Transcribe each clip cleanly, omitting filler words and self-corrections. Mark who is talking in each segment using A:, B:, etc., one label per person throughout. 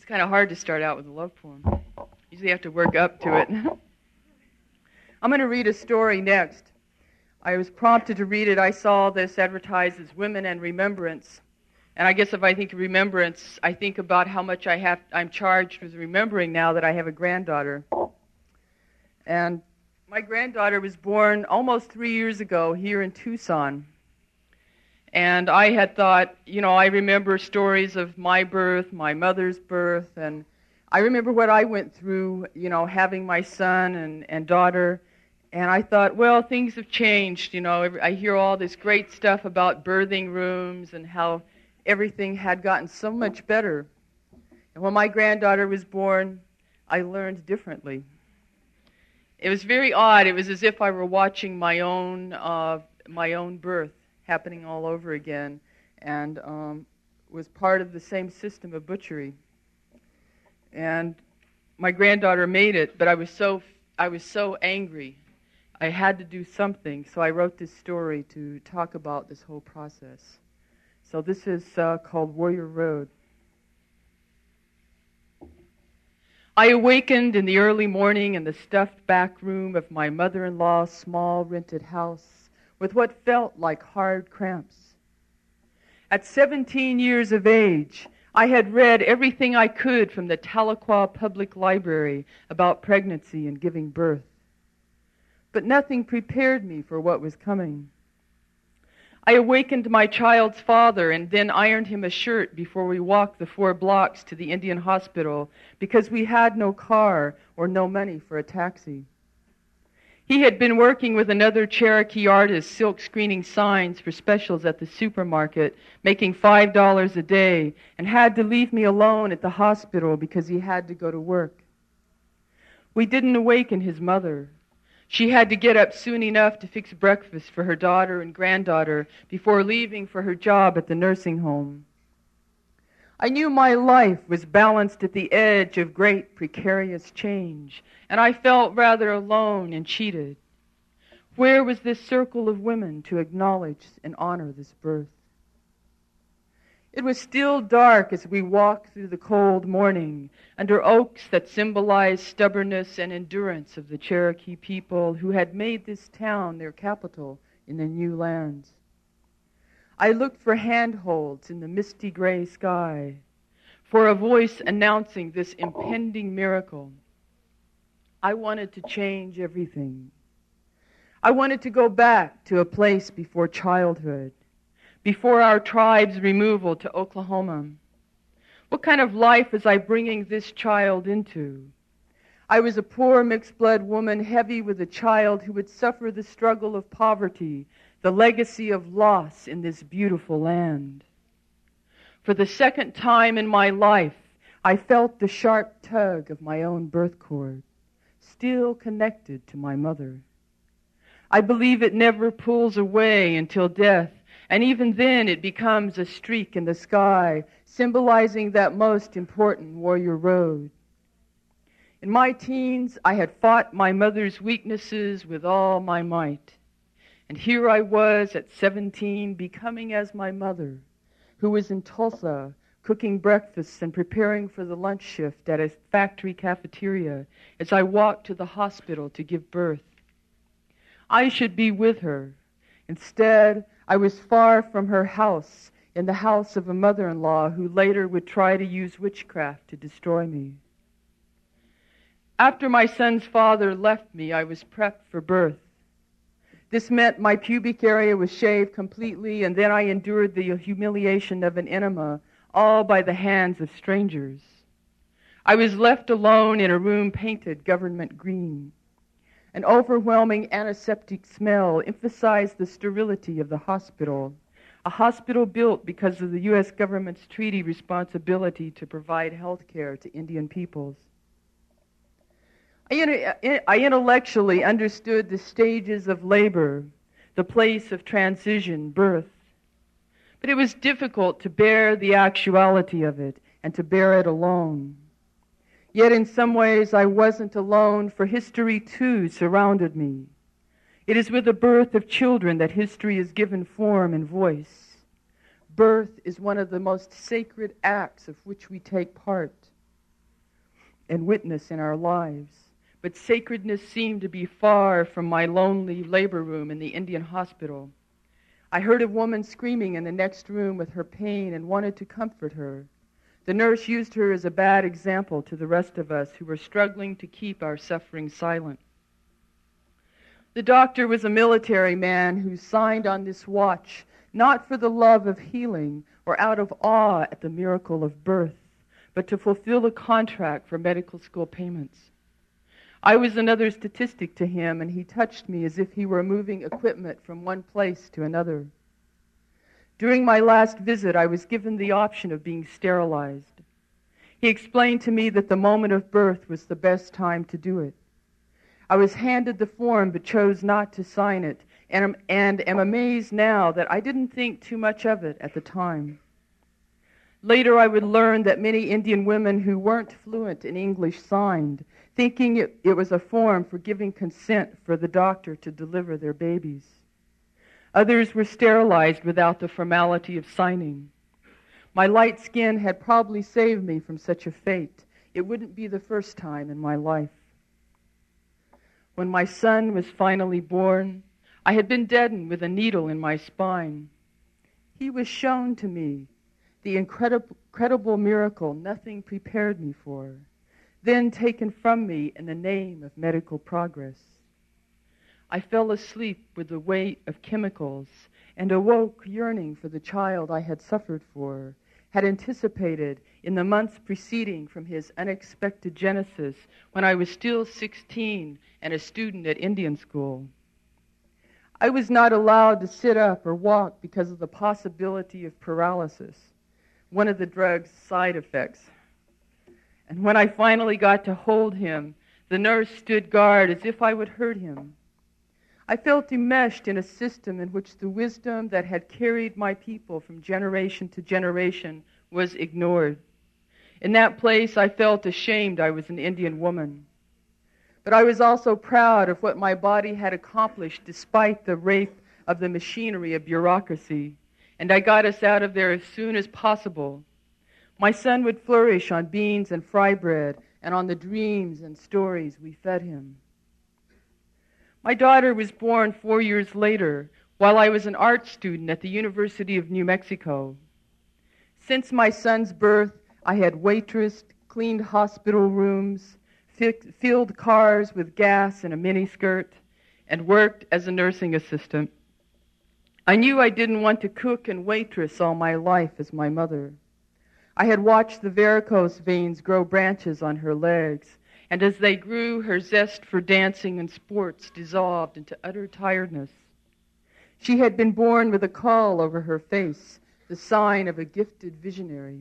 A: kind of hard to start out with a love poem. Usually you have to work up to it. I'm going to read a story next. I was prompted to read it. I saw this advertised as Women and Remembrance. And I guess if I think of remembrance, I think about how much I'm charged with remembering now that I have a granddaughter. And my granddaughter was born almost 3 years ago here in Tucson. And I had thought, I remember stories of my birth, my mother's birth, and I remember what I went through, having my son and daughter. And I thought, well, things have changed. I hear all this great stuff about birthing rooms and how everything had gotten so much better. And when my granddaughter was born, I learned differently. It was very odd. It was as if I were watching my own birth happening all over again, and was part of the same system of butchery. And my granddaughter made it, but I was so angry. I had to do something, so I wrote this story to talk about this whole process. So this is called Warrior Road. I awakened in the early morning in the stuffed back room of my mother-in-law's small rented house with what felt like hard cramps. At 17 years of age, I had read everything I could from the Tahlequah Public Library about pregnancy and giving birth. But nothing prepared me for what was coming. I awakened my child's father and then ironed him a shirt before we walked the 4 blocks to the Indian hospital because we had no car or no money for a taxi. He had been working with another Cherokee artist, silk screening signs for specials at the supermarket, making $5 a day, and had to leave me alone at the hospital because he had to go to work. We didn't awaken his mother. She had to get up soon enough to fix breakfast for her daughter and granddaughter before leaving for her job at the nursing home. I knew my life was balanced at the edge of great precarious change, and I felt rather alone and cheated. Where was this circle of women to acknowledge and honor this birth? It was still dark as we walked through the cold morning under oaks that symbolized stubbornness and endurance of the Cherokee people who had made this town their capital in the new lands. I looked for handholds in the misty gray sky, for a voice announcing this impending miracle. I wanted to change everything. I wanted to go back to a place before childhood, before our tribe's removal to Oklahoma. What kind of life was I bringing this child into? I was a poor mixed-blood woman, heavy with a child who would suffer the struggle of poverty, the legacy of loss in this beautiful land. For the second time in my life, I felt the sharp tug of my own birth cord, still connected to my mother. I believe it never pulls away until death, and even then it becomes a streak in the sky, symbolizing that most important warrior road. In my teens, I had fought my mother's weaknesses with all my might. And here I was at 17, becoming as my mother, who was in Tulsa, cooking breakfast and preparing for the lunch shift at a factory cafeteria as I walked to the hospital to give birth. I should be with her. Instead, I was far from her house, in the house of a mother-in-law who later would try to use witchcraft to destroy me. After my son's father left me, I was prepped for birth. This meant my pubic area was shaved completely, and then I endured the humiliation of an enema, all by the hands of strangers. I was left alone in a room painted government green. An overwhelming antiseptic smell emphasized the sterility of the hospital, a hospital built because of the U.S. government's treaty responsibility to provide health care to Indian peoples. I intellectually understood the stages of labor, the place of transition, birth. But it was difficult to bear the actuality of it and to bear it alone. Yet in some ways I wasn't alone, for history too surrounded me. It is with the birth of children that history is given form and voice. Birth is one of the most sacred acts of which we take part. and witness in our lives, but sacredness seemed to be far from my lonely labor room in the Indian hospital. I heard a woman screaming in the next room with her pain and wanted to comfort her. The nurse used her as a bad example to the rest of us who were struggling to keep our suffering silent. The doctor was a military man who signed on this watch not for the love of healing or out of awe at the miracle of birth, but to fulfill a contract for medical school payments. I was another statistic to him, and he touched me as if he were moving equipment from one place to another. During my last visit, I was given the option of being sterilized. He explained to me that the moment of birth was the best time to do it. I was handed the form but chose not to sign it, and am amazed now that I didn't think too much of it at the time. Later, I would learn that many Indian women who weren't fluent in English signed, thinking it was a form for giving consent for the doctor to deliver their babies. Others were sterilized without the formality of signing. My light skin had probably saved me from such a fate. It wouldn't be the first time in my life. When my son was finally born, I had been deadened with a needle in my spine. He was shown to me, the incredible miracle nothing prepared me for, then taken from me in the name of medical progress. I fell asleep with the weight of chemicals and awoke yearning for the child I had suffered for, had anticipated in the months preceding from his unexpected genesis when I was still 16 and a student at Indian school. I was not allowed to sit up or walk because of the possibility of paralysis, one of the drug's side effects. And when I finally got to hold him, the nurse stood guard as if I would hurt him. I felt enmeshed in a system in which the wisdom that had carried my people from generation to generation was ignored. In that place, I felt ashamed I was an Indian woman. But I was also proud of what my body had accomplished despite the rape of the machinery of bureaucracy, and I got us out of there as soon as possible. My son would flourish on beans and fry bread and on the dreams and stories we fed him. My daughter was born 4 years later while I was an art student at the University of New Mexico. Since my son's birth, I had waitressed, cleaned hospital rooms, filled cars with gas in a miniskirt, and worked as a nursing assistant. I knew I didn't want to cook and waitress all my life as my mother. I had watched the varicose veins grow branches on her legs, and as they grew, her zest for dancing and sports dissolved into utter tiredness. She had been born with a caul over her face, the sign of a gifted visionary.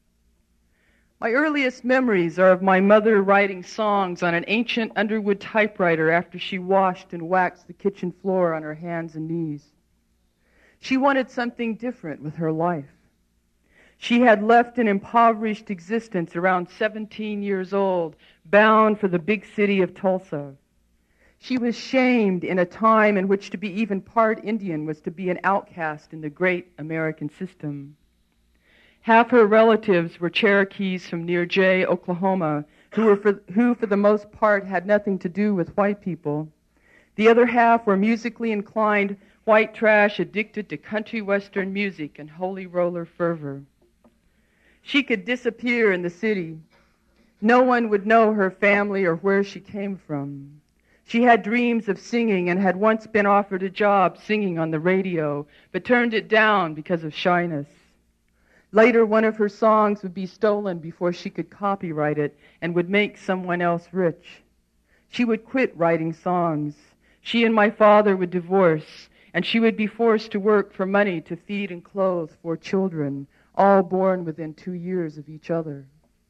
A: My earliest memories are of my mother writing songs on an ancient Underwood typewriter after she washed and waxed the kitchen floor on her hands and knees. She wanted something different with her life. She had left an impoverished existence around 17 years old, bound for the big city of Tulsa. She was shamed in a time in which to be even part Indian was to be an outcast in the great American system. Half her relatives were Cherokees from near Jay, Oklahoma, who for the most part had nothing to do with white people. The other half were musically inclined white trash addicted to country western music and holy roller fervor. She could disappear in the city. No one would know her family or where she came from. She had dreams of singing and had once been offered a job singing on the radio, but turned it down because of shyness. Later, one of her songs would be stolen before she could copyright it and would make someone else rich. She would quit writing songs. She and my father would divorce, and she would be forced to work for money to feed and clothe 4 children, all born within 2 years of each other.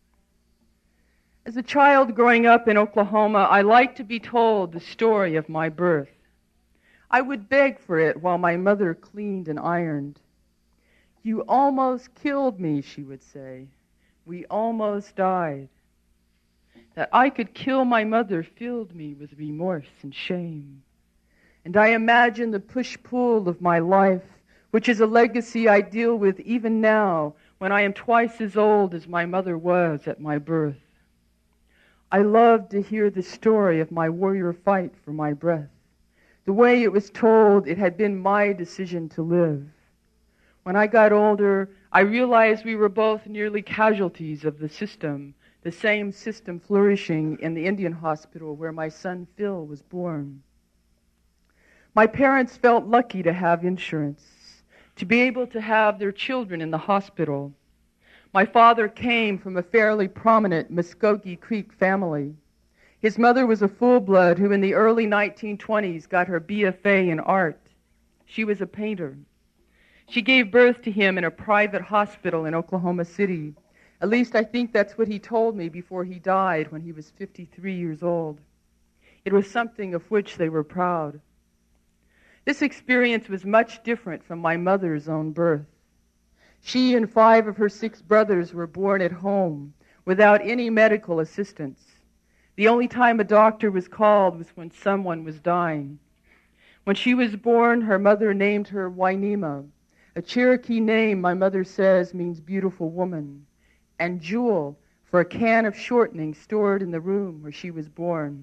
A: As a child growing up in Oklahoma, I liked to be told the story of my birth. I would beg for it while my mother cleaned and ironed. "You almost killed me," she would say. "We almost died." That I could kill my mother filled me with remorse and shame. And I imagine the push-pull of my life, which is a legacy I deal with even now when I am twice as old as my mother was at my birth. I loved to hear the story of my warrior fight for my breath. The way it was told, it had been my decision to live. When I got older, I realized we were both nearly casualties of the system, the same system flourishing in the Indian hospital where my son Phil was born. My parents felt lucky to have insurance, to be able to have their children in the hospital. My father came from a fairly prominent Muskogee Creek family. His mother was a full-blood who in the early 1920s got her BFA in art. She was a painter. She gave birth to him in a private hospital in Oklahoma City. At least I think that's what he told me before he died when he was 53 years old. It was something of which they were proud. This experience was much different from my mother's own birth. She and 5 of her 6 brothers were born at home without any medical assistance. The only time a doctor was called was when someone was dying. When she was born, her mother named her Wainima, a Cherokee name my mother says means beautiful woman, and Jewel for a can of shortening stored in the room where she was born.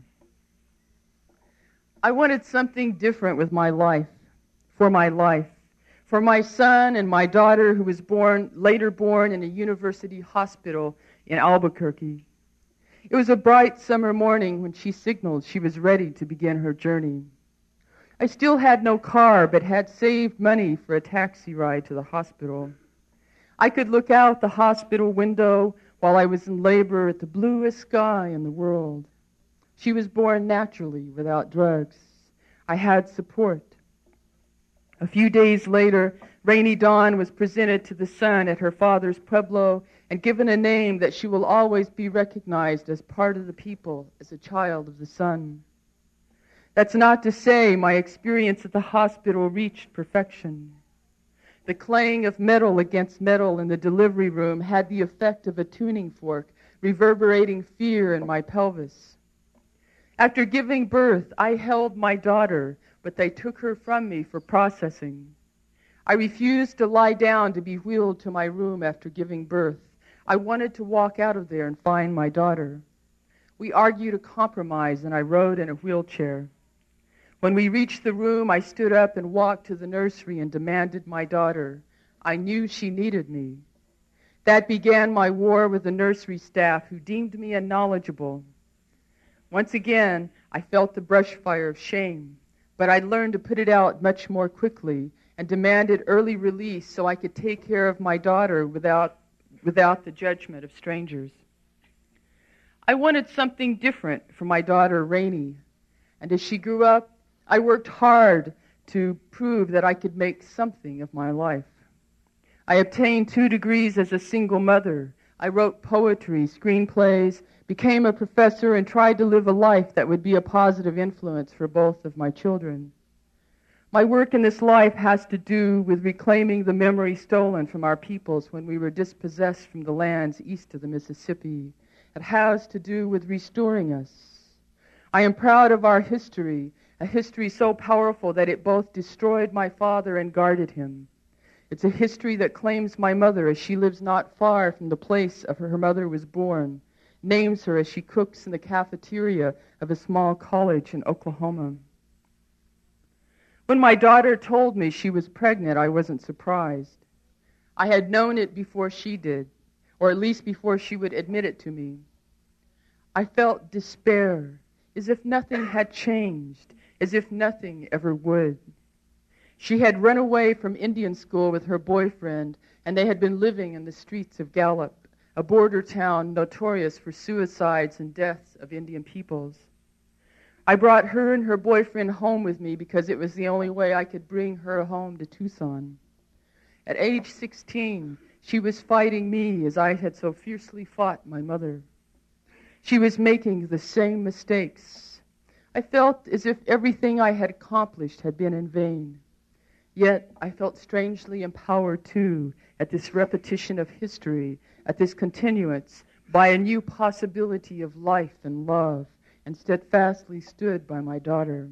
A: I wanted something different with my life, for my son and my daughter who was later born in a university hospital in Albuquerque. It was a bright summer morning when she signaled she was ready to begin her journey. I still had no car, but had saved money for a taxi ride to the hospital. I could look out the hospital window while I was in labor at the bluest sky in the world. She was born naturally, without drugs. I had support. A few days later, Rainy Dawn was presented to the sun at her father's pueblo and given a name that she will always be recognized as part of the people, as a child of the sun. That's not to say my experience at the hospital reached perfection. The clang of metal against metal in the delivery room had the effect of a tuning fork, reverberating fear in my pelvis. After giving birth, I held my daughter, but they took her from me for processing. I refused to lie down to be wheeled to my room after giving birth. I wanted to walk out of there and find my daughter. We argued a compromise, and I rode in a wheelchair. When we reached the room, I stood up and walked to the nursery and demanded my daughter. I knew she needed me. That began my war with the nursery staff, who deemed me unknowledgeable. Once again, I felt the brush fire of shame, but I learned to put it out much more quickly and demanded early release so I could take care of my daughter without the judgment of strangers. I wanted something different for my daughter, Rainy, and as she grew up, I worked hard to prove that I could make something of my life. I obtained 2 degrees as a single mother. I wrote poetry, screenplays, became a professor, and tried to live a life that would be a positive influence for both of my children. My work in this life has to do with reclaiming the memory stolen from our peoples when we were dispossessed from the lands east of the Mississippi. It has to do with restoring us. I am proud of our history, a history so powerful that it both destroyed my father and guarded him. It's a history that claims my mother as she lives not far from the place of her mother was born, names her as she cooks in the cafeteria of a small college in Oklahoma. When my daughter told me she was pregnant, I wasn't surprised. I had known it before she did, or at least before she would admit it to me. I felt despair, as if nothing had changed, as if nothing ever would. She had run away from Indian school with her boyfriend, and they had been living in the streets of Gallup, a border town notorious for suicides and deaths of Indian peoples. I brought her and her boyfriend home with me because it was the only way I could bring her home to Tucson. At age 16, she was fighting me as I had so fiercely fought my mother. She was making the same mistakes. I felt as if everything I had accomplished had been in vain. Yet I felt strangely empowered, too, at this repetition of history, at this continuance, by a new possibility of life and love, and steadfastly stood by my daughter.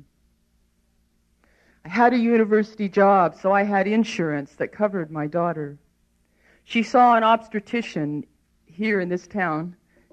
A: I had a university job, so I had insurance that covered my daughter. She saw an obstetrician here in this town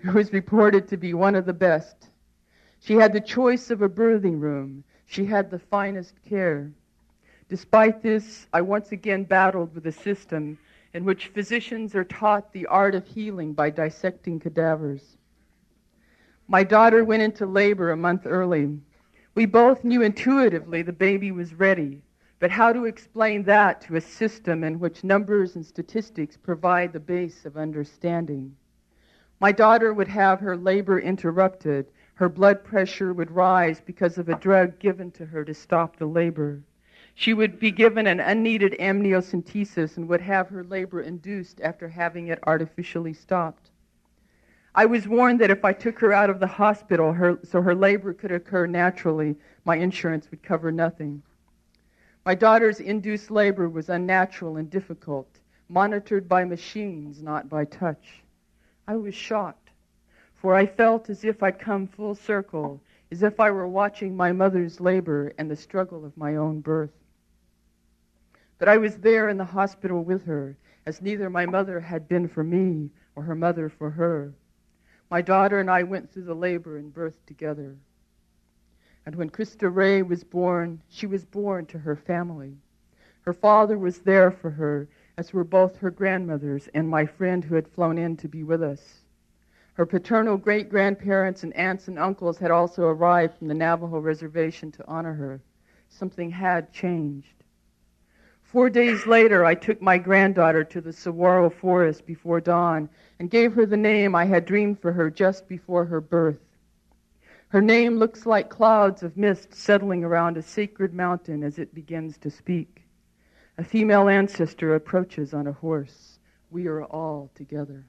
A: who was reported to be one of the best. She had the choice of a birthing room. She had the finest care. Despite this, I once again battled with a system in which physicians are taught the art of healing by dissecting cadavers. My daughter went into labor a month early. We both knew intuitively the baby was ready, but how to explain that to a system in which numbers and statistics provide the base of understanding? My daughter would have her labor interrupted. Her blood pressure would rise because of a drug given to her to stop the labor. She would be given an unneeded amniocentesis and would have her labor induced after having it artificially stopped. I was warned that if I took her out of the hospital so her labor could occur naturally, my insurance would cover nothing. My daughter's induced labor was unnatural and difficult, monitored by machines, not by touch. I was shocked, for I felt as if I'd come full circle, as if I were watching my mother's labor and the struggle of my own birth. But I was there in the hospital with her, as neither my mother had been for me or her mother for her. My daughter and I went through the labor and birth together. And when Krista Ray was born, she was born to her family. Her father was there for her, as were both her grandmothers and my friend who had flown in to be with us. Her paternal great-grandparents and aunts and uncles had also arrived from the Navajo reservation to honor her. Something had changed. 4 days later, I took my granddaughter to the saguaro forest before dawn and gave her the name I had dreamed for her just before her birth. Her name looks like clouds of mist settling around a sacred mountain as it begins to speak. A female ancestor approaches on a horse. We are all together.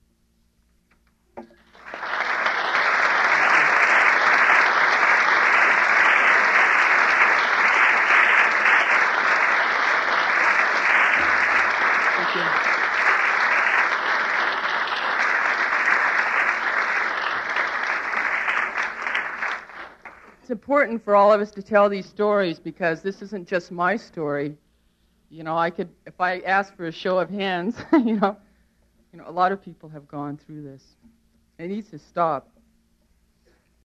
A: Thank you. It's important for all of us to tell these stories because this isn't just my story. You know, if I ask for a show of hands, a lot of people have gone through this. It needs to stop.